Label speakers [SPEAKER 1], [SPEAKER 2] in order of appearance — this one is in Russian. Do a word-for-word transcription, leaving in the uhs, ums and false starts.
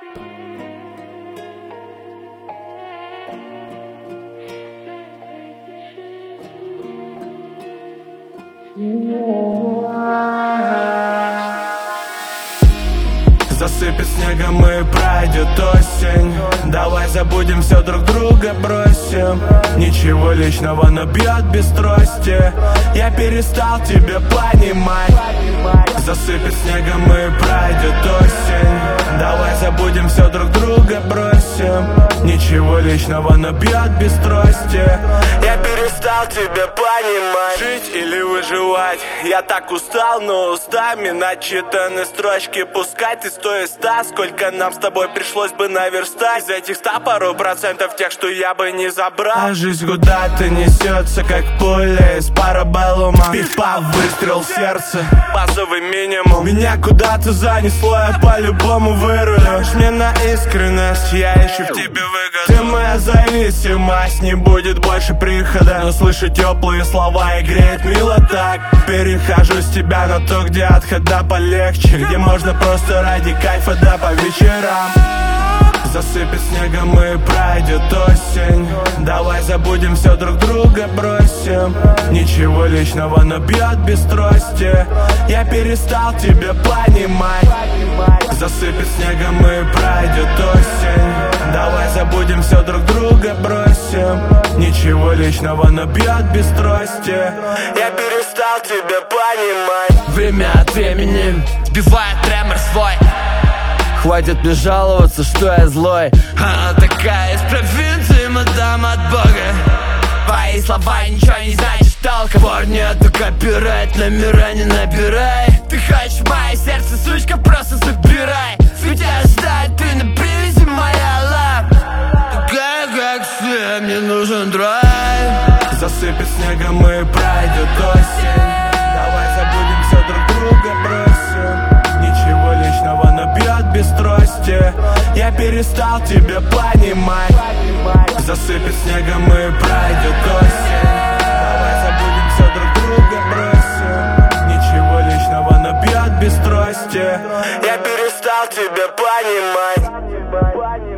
[SPEAKER 1] Засыпет снегом и пройдет осень. Давай забудем все, друг друга бросим. Ничего личного, но бьет без трости. Я перестал тебя понимать. Засыпет снегом и пройдет осень. Давай забудем все, друг друга бросим. Ничего личного, но бьет без трости. Я перестал тебя понимать. Жить или выживать, я так устал, но устами начитаны строчки. Пускай ты сто и ста, сколько нам с тобой пришлось бы наверстать. Из этих ста пару процентов тех, что я бы не забрал. А жизнь куда-то несется, как пуля из парабеллума. Пиф-паф, выстрел в сердце, базовый минимум. Меня куда-то занесло, я по-любому вырулю. Жми мне на искренность, я ищу в тебе выгоду. Ты моя зависимость, не будет больше прихода. Но слышу теплые слова и греет мило так. Перехожу с тебя на то, где отхода полегче, где можно просто ради кайфа, да по вечерам. Засыпет снегом и пройдет осень. Давай забудем все, друг друга бросим. Ничего личного, но бьет без трости. Я перестал тебя понимать. Засыпет снегом и пройдет осень. Давай забудем все, друг друга бросим. Ничего личного, но бьет без трости. Я перестал тебя понимать.
[SPEAKER 2] Время от времени сбивает тремор свой. Хватит мне жаловаться, что я злой. Она такая из провинции, мадам от бога. Твои слова ничего не значит толком. Парни, нету копирайт, номера не набирай. Ты хочешь мое сердце, сучка, просто забирай. Ведь я знаю, ты на привязи, моя лап. Такая, как все, мне нужен драйв.
[SPEAKER 1] Засыпет снегом и пройдет осень. Давай забудем все, друг друга бросим. Ничего личного, но бьет без трости. Я перестал тебя понимать. Засыпет снегом и пройдет осень. Давай забудем все, друг друга бросим. Ничего личного, но бьет без трости. Я перестал тебя понимать.